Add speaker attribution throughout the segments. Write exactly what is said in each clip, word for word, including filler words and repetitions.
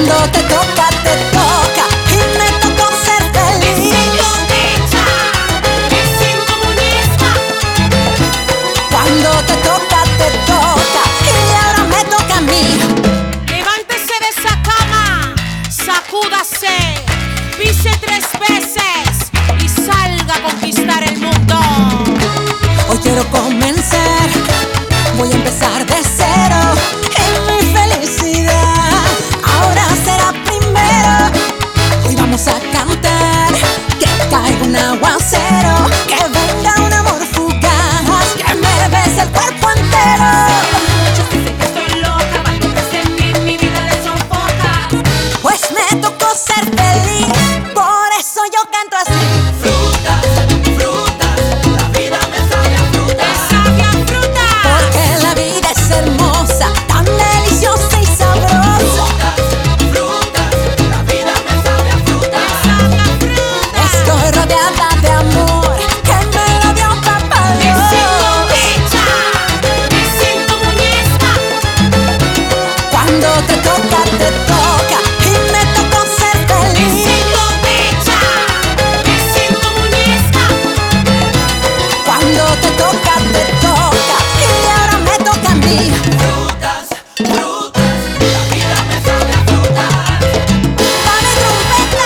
Speaker 1: Cuando te toca, te toca y me tocó ser feliz.
Speaker 2: Me siento hecha, me siento muñeca.
Speaker 1: Cuando te toca, te toca y ahora me toca a mí.
Speaker 2: Levántese de esa cama, sacúdase, pise tres veces y salga a conquistar el mundo.
Speaker 1: Hoy quiero comenzar, voy a empezar de cero. En mi felicidad ahora será primero. Hoy vamos a cantar, que caiga un aguacero, que venga un amor fugaz, que me bese el cuerpo entero.
Speaker 2: Muchos dicen que estoy loca, cuando pienso en mí, mi vida les sofoca.
Speaker 1: Pues me tocó ser feliz, por eso yo canto así.
Speaker 3: Frutas, frutas, la vida me sabe a frutas.
Speaker 2: Me sabe a frutas.
Speaker 1: Porque la vida es hermosa, tan deliciosa y sabrosa.
Speaker 3: Frutas, frutas, la vida me sabe a frutas.
Speaker 2: Sabe a frutas.
Speaker 1: Estoy rodeada de amor, que me lo dio papá
Speaker 2: Me
Speaker 1: Dios.
Speaker 2: siento hecha, me siento muñeca.
Speaker 1: Cuando te toca, te toca y me tocó ser
Speaker 2: Me
Speaker 1: feliz.
Speaker 2: siento hecha, me siento muñeca.
Speaker 1: Cuando te toca, te toca y ahora me toca a mí.
Speaker 3: Frutas, frutas, la vida me sabe a frutas.
Speaker 1: ¡Dame trompeta!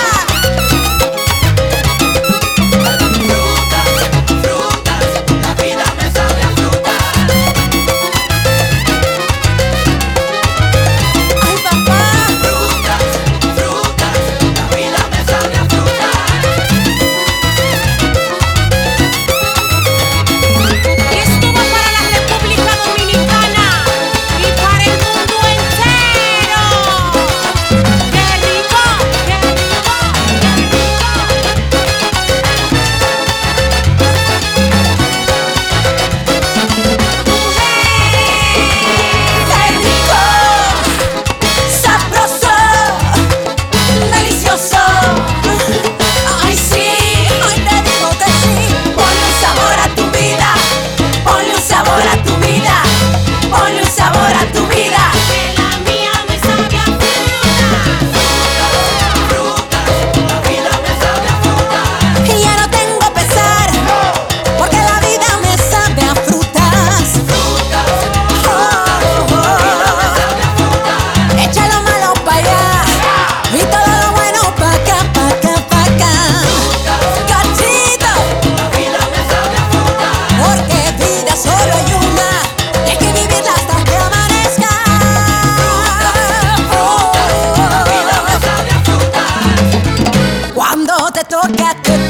Speaker 3: Frutas, frutas, la vida me sabe a frutas.
Speaker 1: ¡Ay, papá!
Speaker 3: Frutas, frutas, la vida me sabe a frutas.
Speaker 2: Y esto va para la República Dominicana y para el mundo entero. ¡Qué rico! ¡Qué rico! ¡Qué
Speaker 1: ¡Qué rico! ¡Sabroso! ¡Delicioso! ¡Ay, sí! Hoy te digo que sí. Ponle un sabor a tu vida. Ponle un sabor a tu vida. Ponle un sabor a tu vida.
Speaker 2: Que la mía me sabe a frutas.
Speaker 3: Frutas, la vida me sabe a frutas.
Speaker 1: Y ya no tengo pesar, porque la vida me sabe a frutas.
Speaker 3: Frutas,
Speaker 1: Oh, oh, oh. Echa lo malo pa' allá y todo lo bueno pa' acá, pa' acá, pa' acá. Cachito,
Speaker 3: la vida me sabe a frutas.
Speaker 1: porque vida solo hay una y hay que vivirla hasta que amanezca.
Speaker 3: La vida me sabe a frutas.
Speaker 1: Cuando te toca, te